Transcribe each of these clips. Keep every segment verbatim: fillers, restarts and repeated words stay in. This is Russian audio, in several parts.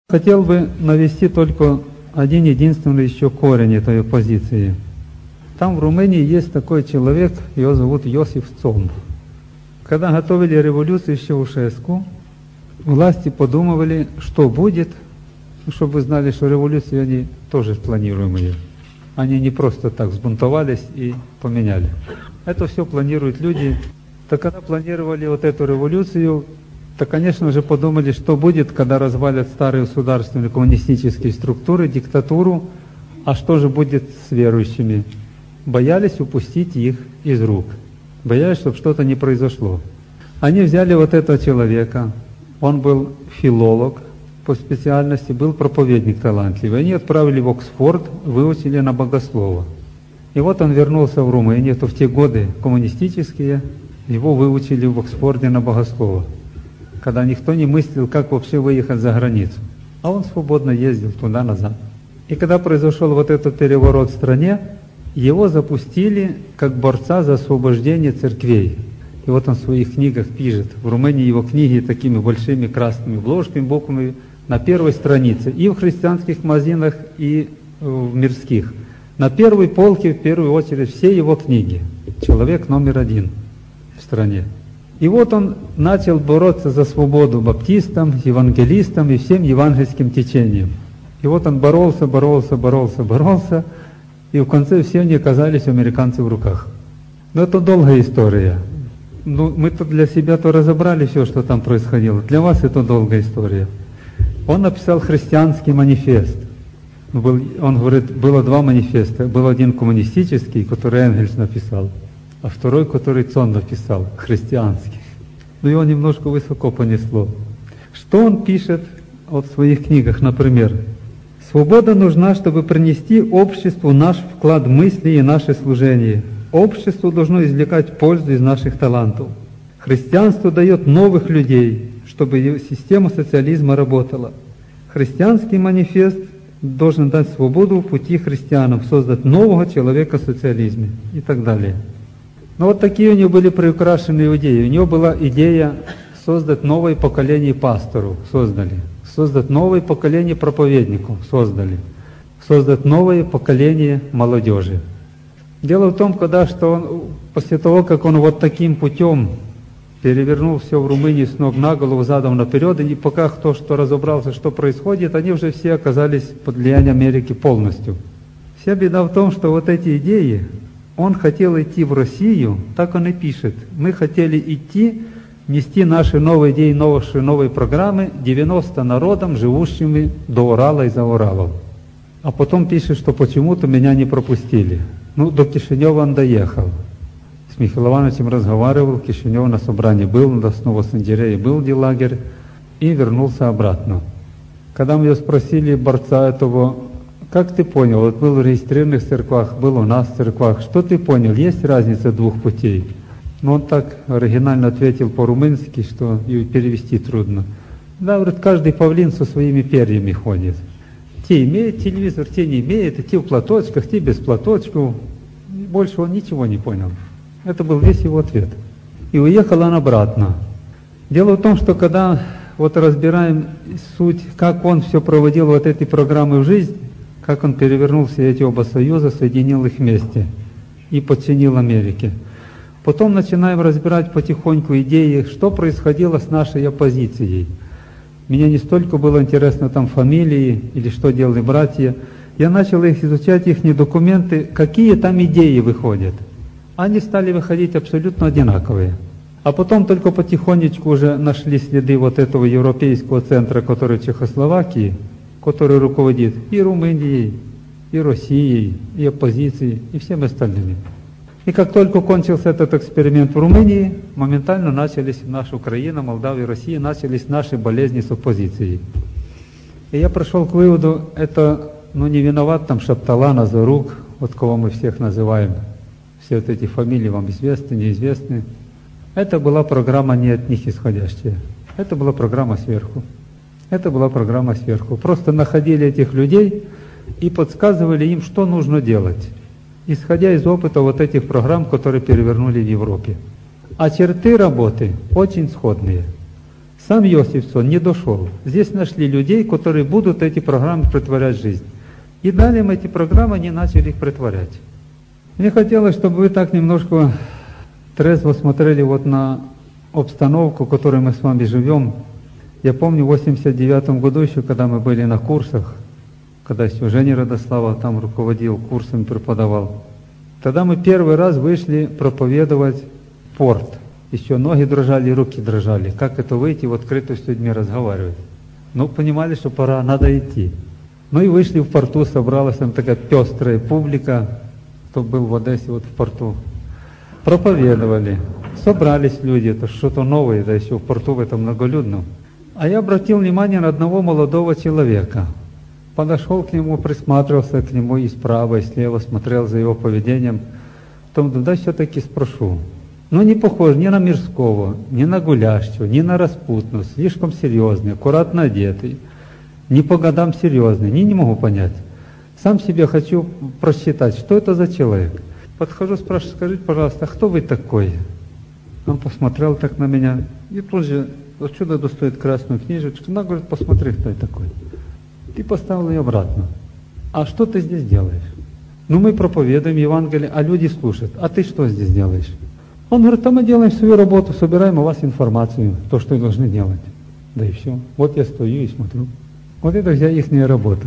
Хотел бы навести только один единственный еще корень этой позиции. Там в Румынии есть такой человек, его зовут Иосиф Цом. Когда готовили революцию в Чаушеску, власти подумывали, что будет, чтобы вы знали, что революцию они тоже планируемые. Они не просто так взбунтовались и поменяли. Это все планируют люди. Так когда планировали вот эту революцию, то, конечно же, подумали, что будет, когда развалят старые государственные коммунистические структуры, диктатуру, а что же будет с верующими. Боялись упустить их из рук, боялись, чтобы что-то не произошло. Они взяли вот этого человека, он был филолог по специальности, был проповедник талантливый. Они отправили в Оксфорд, выучили на богослова. И вот он вернулся в Румынию, то в те годы коммунистические, его выучили в Оксфорде на богослова, когда никто не мыслил, как вообще выехать за границу. А он свободно ездил туда-назад. И когда произошел вот этот переворот в стране, его запустили как борца за освобождение церквей. И вот он в своих книгах пишет. В Румынии его книги такими большими красными обложками, буквами на первой странице. И в христианских магазинах, и в мирских. На первой полке, в первую очередь, все его книги. Человек номер один в стране. И вот он начал бороться за свободу баптистам, евангелистам и всем евангельским течениям. И вот он боролся, боролся, боролся, боролся, и в конце все они оказались у американцев в руках. Но это долгая история. Ну, мы-то для себя-то разобрали все, что там происходило. Для вас это долгая история. Он написал христианский манифест. Был, он говорит, было два манифеста. Был один коммунистический, который Энгельс написал, а второй, который Цон написал, христианский. Но его немножко высоко понесло. Что он пишет вот в своих книгах, например? «Свобода нужна, чтобы принести обществу наш вклад мысли и наше служение. Общество должно извлекать пользу из наших талантов. Христианство дает новых людей, чтобы система социализма работала. Христианский манифест должен дать свободу в пути христианам, создать нового человека в социализме» и так далее. Но вот такие у него были приукрашенные идеи. У него была идея создать новое поколение пасторов, создали. Создать новое поколение проповедников, создали. Создать новое поколение молодежи. Дело в том, когда, что он, после того, как он вот таким путем перевернул все в Румынии с ног на голову, задом наперед, и пока кто что разобрался, что происходит, они уже все оказались под влиянием Америки полностью. Вся беда в том, что вот эти идеи, он хотел идти в Россию, так он и пишет. Мы хотели идти, нести наши новые идеи, новые, новые программы девяноста народам, живущими до Урала и за Уралом. А потом пишет, что почему-то меня не пропустили. Ну, до Кишинева он доехал. С Михаилом Ивановичем разговаривал, в Кишиневе на собрании был, на Новосандерее был лагерь, и вернулся обратно. Когда мы ее спросили, борца этого, как ты понял, вот был в регистрированных церквах, был у нас в церквах, что ты понял, есть разница двух путей? Но он так оригинально ответил по-румынски, что и перевести трудно. Да, говорит, каждый павлин со своими перьями ходит. Те имеют телевизор, те не имеют, и те в платочках, те без платочков. Больше он ничего не понял. Это был весь его ответ. И уехал он обратно. Дело в том, что когда вот разбираем суть, как он все проводил вот эти программы в жизнь, как он перевернул все эти оба союза, соединил их вместе и подчинил Америке. Потом начинаем разбирать потихоньку идеи, что происходило с нашей оппозицией. Мне не столько было интересно там фамилии или что делали братья. Я начал их изучать, их документы, какие там идеи выходят. Они стали выходить абсолютно одинаковые. А потом только потихонечку уже нашли следы вот этого европейского центра, который в Чехословакии, который руководит и Румынией, и Россией, и оппозицией, и всеми остальными. И как только кончился этот эксперимент в Румынии, моментально начались наша Украина, Молдавия, Россия, начались наши болезни с оппозицией. И я пришел к выводу, это ну, не виноват там Шаптала, Назарук, вот кого мы всех называем. Все вот эти фамилии вам известны, неизвестны. Это была программа не от них исходящая. Это была программа сверху. Это была программа сверху. Просто находили этих людей и подсказывали им, что нужно делать, исходя из опыта вот этих программ, которые перевернули в Европе. А черты работы очень сходные. Сам Иосиф Цон не дошел. Здесь нашли людей, которые будут эти программы претворять в жизнь. И далее мы эти программы, они начали их претворять. Мне хотелось, чтобы вы так немножко трезво смотрели вот на обстановку, в которой мы с вами живем. Я помню в восемьдесят девятом году еще, когда мы были на курсах, когда еще Женя Радослава там руководил курсами, преподавал. Тогда мы первый раз вышли проповедовать в порт. Еще ноги дрожали, руки дрожали. Как это выйти в открытую с людьми разговаривать? Ну, понимали, что пора, надо идти. Ну и вышли в порту, собралась там такая пестрая публика, кто был в Одессе вот в порту. Проповедовали. Собрались люди, это что-то новое, да еще в порту в этом многолюдном. А я обратил внимание на одного молодого человека. Подошел к нему, присматривался к нему и справа, и слева, смотрел за его поведением. Потом, да, все-таки спрошу. Ну, не похож ни на мирского, ни на гулящего, ни на распутного, слишком серьезный, аккуратно одетый, не по годам серьезный, не, не могу понять. Сам себе хочу просчитать, что это за человек. Подхожу, спрашиваю, скажите, пожалуйста, а кто вы такой? Он посмотрел так на меня и тут же отсюда достает красную книжечку. Она говорит, посмотри, кто я такой. Ты поставил ее обратно. А что ты здесь делаешь? Ну, мы проповедуем Евангелие, а люди слушают. А ты что здесь делаешь? Он говорит, а мы делаем свою работу, собираем у вас информацию, то, что вы должны делать. Да и все. Вот я стою и смотрю. Вот это вся их работа.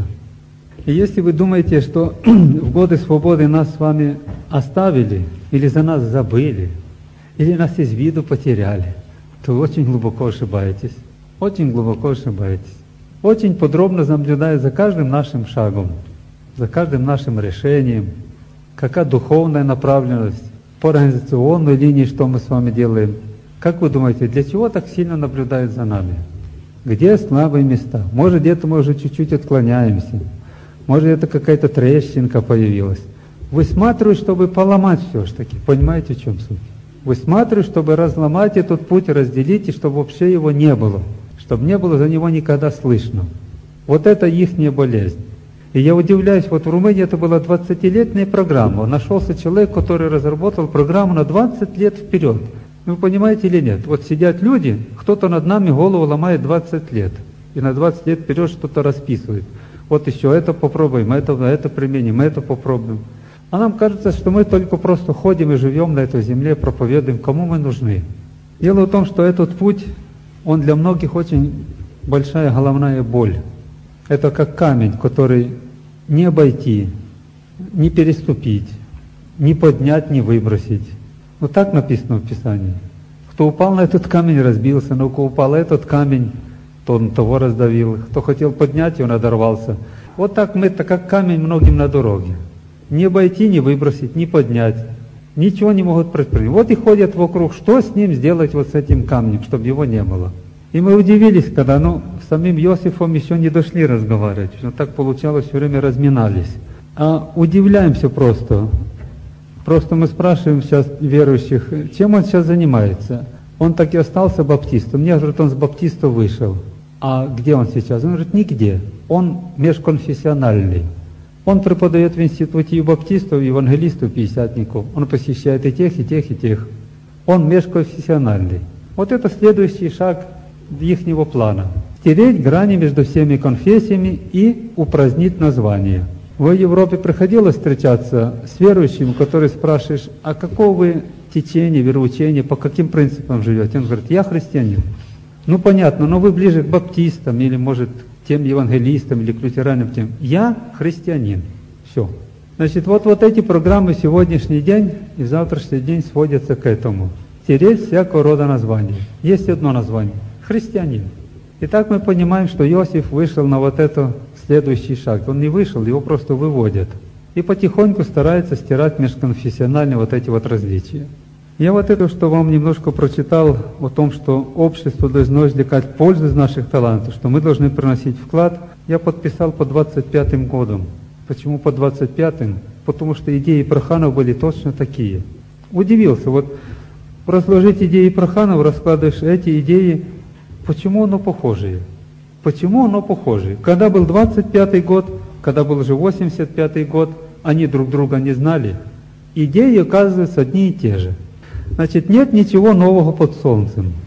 И если вы думаете, что в годы свободы нас с вами оставили, или за нас забыли, или нас из виду потеряли, то вы очень глубоко ошибаетесь. Очень глубоко ошибаетесь. Очень подробно наблюдая за каждым нашим шагом, за каждым нашим решением, какая духовная направленность, по организационной линии, что мы с вами делаем. Как вы думаете, для чего так сильно наблюдают за нами? Где слабые места? Может, где-то мы уже чуть-чуть отклоняемся. Может, это какая-то трещинка появилась. Высматриваю, чтобы поломать все-таки. Понимаете, в чем суть? Высматриваю, чтобы разломать этот путь, разделить, и чтобы вообще его не было. Чтобы не было за него никогда слышно. Вот это ихняя болезнь. И я удивляюсь, вот в Румынии это была двадцатилетняя программа. Нашелся человек, который разработал программу на двадцать лет вперед. Вы понимаете или нет? Вот сидят люди, кто-то над нами голову ломает двадцать лет. И на двадцать лет вперед что-то расписывает. Вот еще это попробуем, это, это применим, это попробуем. А нам кажется, что мы только просто ходим и живем на этой земле, проповедуем, кому мы нужны. Дело в том, что этот путь, он для многих очень большая головная боль. Это как камень, который не обойти, не переступить, не поднять, не выбросить. Вот так написано в Писании. Кто упал на этот камень, разбился, но кто упал на этот камень, то он того раздавил. Кто хотел поднять, он надорвался. Вот так мы, это как камень многим на дороге. Не обойти, не выбросить, не поднять. Ничего не могут предпринять. Вот и ходят вокруг, что с ним сделать вот с этим камнем, чтобы его не было. И мы удивились, когда, ну, с самим Иосифом еще не дошли разговаривать. Но так получалось, все время разминались. А удивляемся просто. Просто мы спрашиваем сейчас верующих, чем он сейчас занимается. Он так и остался баптистом. Мне говорят, он с баптиста вышел. А где он сейчас? Он говорит, нигде. Он межконфессиональный. Он преподает в институте и баптистов, и евангелистов, и пятидесятников. Он посещает и тех, и тех, и тех. Он межконфессиональный. Вот это следующий шаг ихнего плана. Стереть грани между всеми конфессиями и упразднить название. В Европе приходилось встречаться с верующим, который спрашиваешь, а какого вы течения, вероучения, по каким принципам живете? Он говорит, я христианин. Ну понятно, но вы ближе к баптистам или, может, к тем евангелистам или к лютеранам. Тем. Я христианин. Все. Значит, вот, вот эти программы сегодняшний день и завтрашний день сводятся к этому. Стереть всякого рода названия. Есть одно название. Христианин. Итак, мы понимаем, что Иосиф вышел на вот этот следующий шаг. Он не вышел, его просто выводят. И потихоньку старается стирать межконфессиональные вот эти вот различия. Я вот это, что вам немножко прочитал о том, что общество должно извлекать пользу из наших талантов, что мы должны приносить вклад, я подписал по двадцать пятым годам. Почему по двадцать пятым? Потому что идеи Проханова были точно такие. Удивился, вот разложить идеи Проханова, раскладываешь эти идеи, почему оно похожие? Почему оно похожее? Когда был двадцать пятый год, когда был уже восемьдесят пятый год, они друг друга не знали. Идеи оказываются одни и те же. Значит, нет ничего нового под солнцем.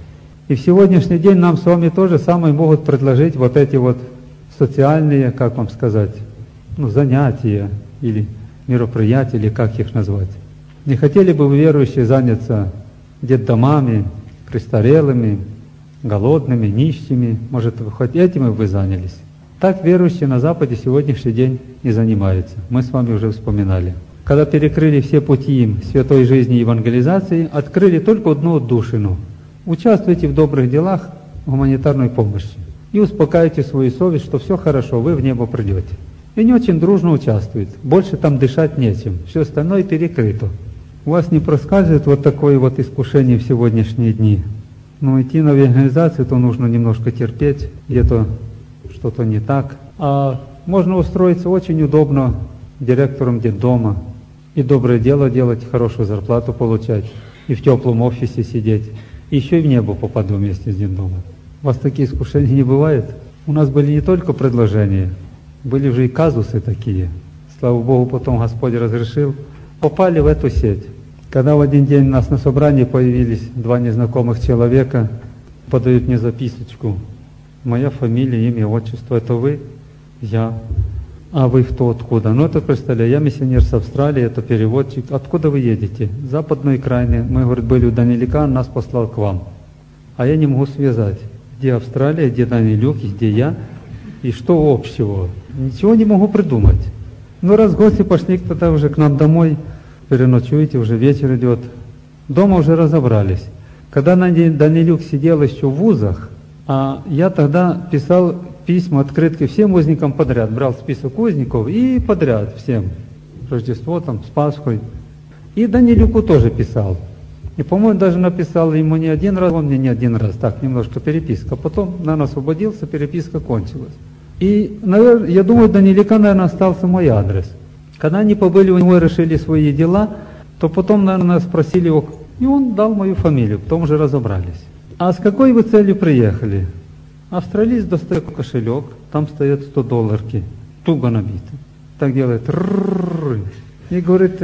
И в сегодняшний день нам с вами тоже самое могут предложить вот эти вот социальные, как вам сказать, ну, занятия или мероприятия, или как их назвать. Не хотели бы вы, верующие, заняться детдомами, престарелыми, голодными, нищими? Может, вы хоть этим вы занялись? Так верующие на Западе сегодняшний день и занимаются. Мы с вами уже вспоминали. Когда перекрыли все пути им святой жизни и евангелизации, открыли только одну отдушину. Участвуйте в добрых делах, гуманитарной помощи. И успокаивайте свою совесть, что все хорошо, вы в небо придете. И не очень дружно участвуют. Больше там дышать нечем. Все остальное перекрыто. У вас не проскальзывает вот такое вот искушение в сегодняшние дни. Но идти на евангелизацию, то нужно немножко терпеть, где-то что-то не так. А можно устроиться очень удобно директором детдома, и доброе дело делать, хорошую зарплату получать, и в теплом офисе сидеть, и еще и в небо попаду вместе с детдомом. У вас такие искушения не бывает? У нас были не только предложения, были уже и казусы такие. Слава Богу, потом Господь разрешил. Попали в эту сеть. Когда в один день у нас на собрании появились два незнакомых человека, подают мне записочку. Моя фамилия, имя, отчество. Это вы? Я. А вы кто, откуда? Ну, это представляю, я миссионер с Австралии, это переводчик. Откуда вы едете? Западной крайне. Мы, говорит, были у Данилюка, он нас послал к вам. А я не могу связать. Где Австралия, где Данилюк, где я, и что общего? Ничего не могу придумать. Ну, раз гости пошли тогда уже к нам домой, переночуете, уже вечер идет. Дома уже разобрались. Когда Данилюк сидел еще в вузах, а я тогда писал письма, открытки всем узникам подряд. Брал список узников и подряд всем. Рождество там, с Пасхой. И Данилюку тоже писал. И, по-моему, даже написал ему не один раз, он мне не один раз, так, немножко переписка. Потом, наверное, освободился, переписка кончилась. И, наверное, я думаю, Данилюка, наверное, остался мой адрес. Когда они побыли у него и решили свои дела, то потом, наверное, спросили его, и он дал мою фамилию, потом уже разобрались. А с какой вы целью приехали? Австралиец достает кошелек, там стоят сто долларки, туго набиты. Так делает, и говорит,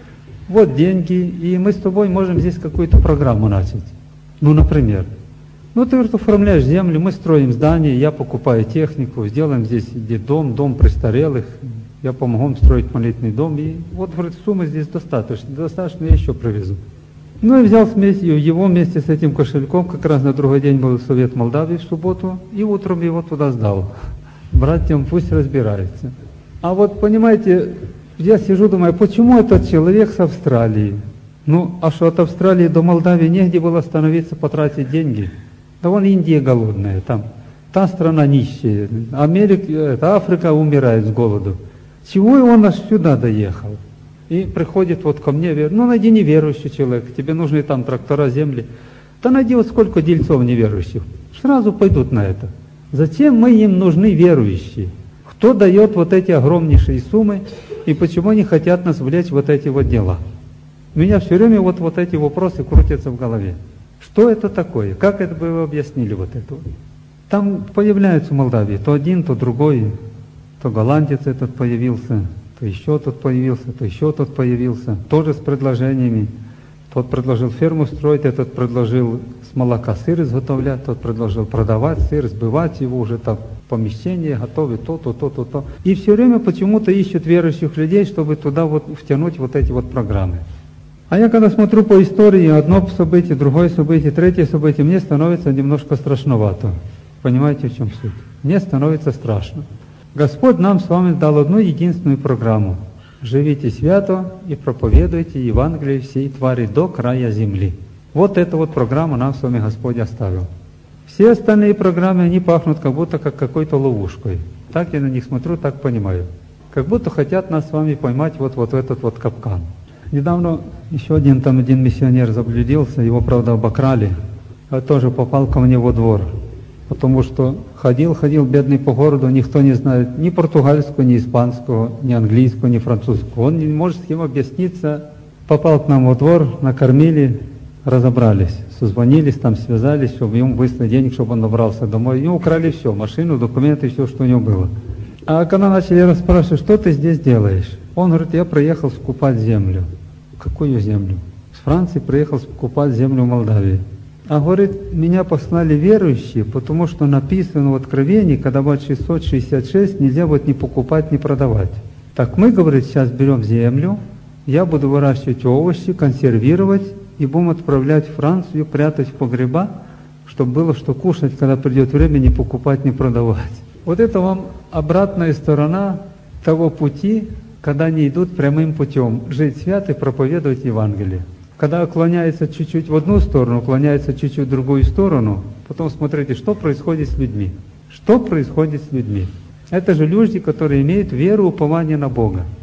вот деньги, и мы с тобой можем здесь какую-то программу начать. Ну, например. Ну, ты, говорит, оформляешь землю, мы строим здание, я покупаю технику, сделаем здесь детдом, дом престарелых, я помогу им строить молитвенный дом, и вот, говорит, суммы здесь достаточно, достаточно, я еще привезу. Ну, и взял вместе, его вместе с этим кошельком, как раз на другой день был Совет Молдавии в субботу, и утром его туда сдал. Братьям пусть разбираются. А вот, понимаете, я сижу, думаю, почему этот человек с Австралии? Ну, а что от Австралии до Молдавии негде было остановиться, потратить деньги? Да вон Индия голодная, там, та страна нищая, Америка, это Африка умирает с голоду. Чего и он аж сюда доехал? И приходит вот ко мне, ну найди неверующий человек, тебе нужны там трактора, земли. Да найди вот сколько дельцов неверующих, сразу пойдут на это. Зачем мы им нужны верующие? Кто дает вот эти огромнейшие суммы и почему они хотят нас влечь в вот эти вот дела? У меня все время вот, вот эти вопросы крутятся в голове. Что это такое? Как это бы вы объяснили вот это? Там появляются в Молдавии то один, то другой, то голландец этот появился, то еще тот появился, то еще тот появился, тоже с предложениями. Тот предложил ферму строить, этот предложил с молока сыр изготовлять, тот предложил продавать сыр, сбывать его, уже там помещение, готовить то, то, то, то, то. И все время почему-то ищут верующих людей, чтобы туда вот втянуть вот эти вот программы. А я когда смотрю по истории, одно событие, другое событие, третье событие, мне становится немножко страшновато. Понимаете, в чем суть? Мне становится страшно. Господь нам с вами дал одну единственную программу. Живите свято и проповедуйте Евангелие всей твари до края земли. Вот эту вот программу нам с вами Господь оставил. Все остальные программы, они пахнут как будто как какой-то ловушкой. Так я на них смотрю, так понимаю. Как будто хотят нас с вами поймать вот, вот в этот вот капкан. Недавно еще один там один миссионер заблудился, его, правда, обокрали. А тоже попал ко мне во двор. Потому что ходил, ходил бедный по городу, никто не знает ни португальского, ни испанского, ни английского, ни французского. Он не может с кем объясниться. Попал к нам во двор, накормили, разобрались. Созвонились, там связались, чтобы ему выслать денег, чтобы он добрался домой. И украли все, машину, документы, все, что у него было. А когда начали расспрашивать, что ты здесь делаешь? Он говорит, я приехал скупать землю. Какую землю? С Франции приехал скупать землю в Молдавии. А говорит, меня послали верующие, потому что написано в Откровении, когда будет шестьсот шестьдесят шесть, нельзя будет ни покупать, ни продавать. Так мы, говорит, сейчас берем землю, я буду выращивать овощи, консервировать и будем отправлять в Францию, прятать в погреба, чтобы было что кушать, когда придет время, не покупать, не продавать. Вот это вам обратная сторона того пути, когда они идут прямым путем, жить свято и проповедовать Евангелие. Когда уклоняется чуть-чуть в одну сторону, уклоняется чуть-чуть в другую сторону, потом смотрите, что происходит с людьми. Что происходит с людьми? Это же люди, которые имеют веру, упование на Бога.